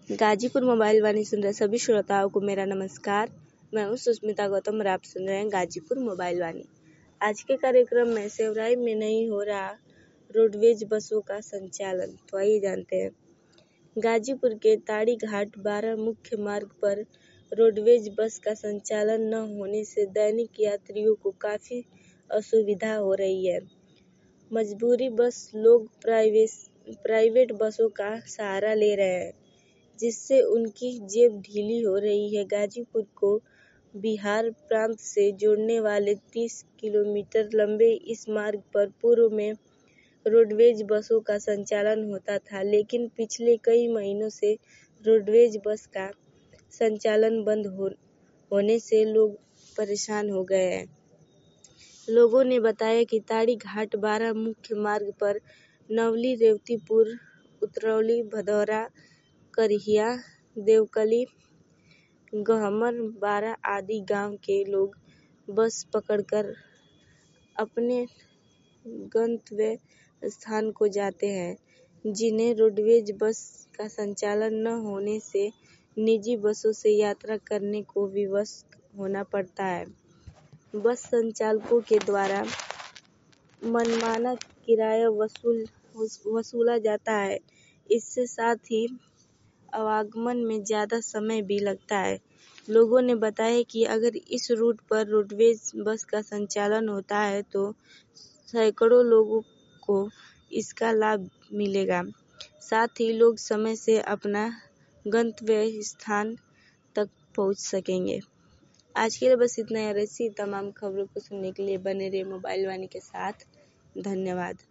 Ghazipur mobile वाणी सुन रहे सभी श्रोताओं को मेरा नमस्कार। मैं हूँ सुष्मिता गौतम और आप सुन रहे हैं गाजीपुर मोबाइल वाणी। आज के कार्यक्रम में सेवराई में नहीं हो रहा रोडवेज बसों का संचालन, तो आइए जानते हैं। गाजीपुर के ताड़ी घाट 12 मुख्य मार्ग पर रोडवेज बस का संचालन न होने से दैनिक यात्रियों को काफ़ी असुविधा हो रही है। मजबूरी बस लोग प्राइवेट बसों का सहारा ले रहे हैं, जिससे उनकी जेब ढीली हो रही है। गाजीपुर को बिहार प्रांत से जोड़ने वाले 30 किलोमीटर लंबे इस मार्ग पर पूर्व में रोडवेज बसों का संचालन होता था, लेकिन पिछले कई महीनों से रोडवेज बस का संचालन बंद होने से लोग परेशान हो गए हैं। लोगों ने बताया कि ताड़ी घाट 12 मुख्य मार्ग पर नवली, रेवतीपुर, उतरौली, भदौरा, करहिया, देवकली, गहमर, बारा आदि गांव के लोग बस पकड़कर अपने गंतव्य स्थान को जाते हैं, जिन्हें रोडवेज बस का संचालन न होने से निजी बसों से यात्रा करने को विवश होना पड़ता है। बस संचालकों के द्वारा मनमाना किराया वसूला जाता है। इससे साथ ही आवागमन में ज़्यादा समय भी लगता है। लोगों ने बताया कि अगर इस रूट पर रोडवेज बस का संचालन होता है तो सैकड़ों लोगों को इसका लाभ मिलेगा। साथ ही लोग समय से अपना गंतव्य स्थान तक पहुंच सकेंगे। आज के लिए बस इतना ही। ऐसी तमाम खबरों को सुनने के लिए बने रहिए मोबाइल वाणी के साथ। धन्यवाद।